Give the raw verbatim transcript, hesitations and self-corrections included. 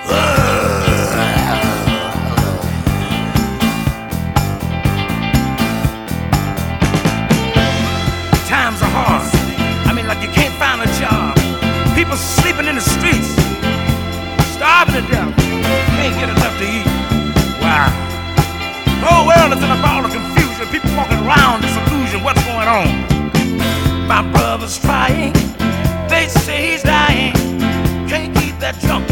Times are hard. I mean, like you can't find a job. People sleeping in the streets, starving to death, can't get enough to eat. Wow. The whole world is in a ball of confusion. People walking around in seclusion. What's going on? My brother's trying. They say he's dying. Can't keep that junk